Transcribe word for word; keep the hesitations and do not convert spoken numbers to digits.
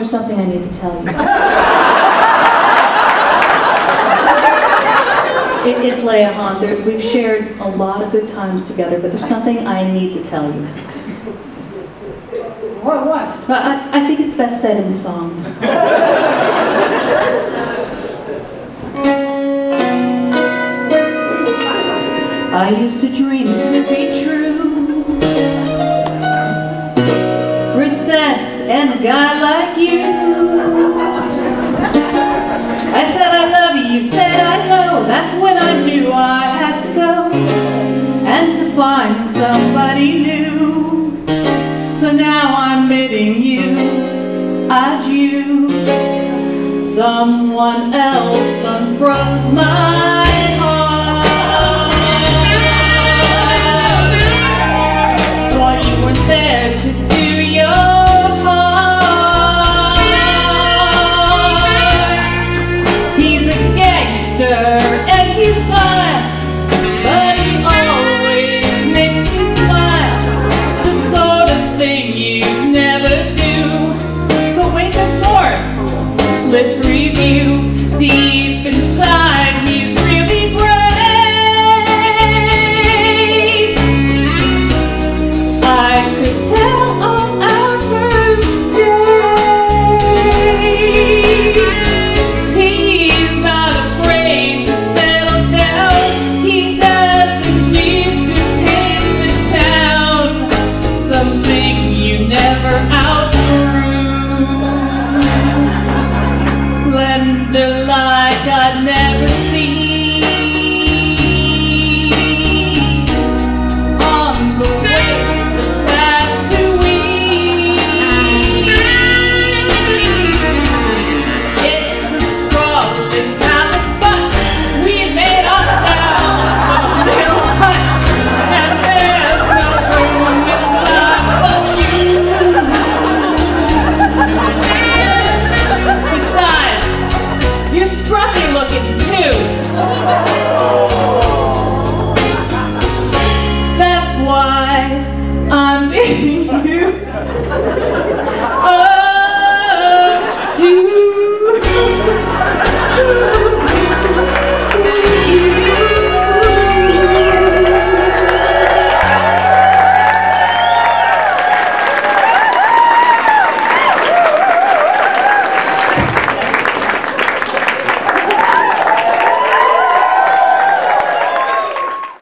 there's something I need to tell you. it, it's Leah Hahn. There, we've shared a lot of good times together, but there's something I need to tell you. What? What? I, I think it's best said in song. I used to dream it would be true, princess and a guy like you. I said I love you, you said I know. That's when I knew I had to go and to find somebody new. So now I'm bidding you adieu. Someone else unfroze my heart. While you were there to do your part. He's a gangster and he's vile, but he always makes me smile. The sort of thing you never do. But wait, there's more. Let's review. Deep inside, he's really great. I could tell on our first date. He's not afraid to settle down. He doesn't need to paint the town. Something you never outgrew. Splendor like I'd never seen on the waves of Tatooine. It's a sprawling palace, but we made ourselves a little hut, and there's no room inside but you. Besides, you're scruffy looking too. That's why I'm in you.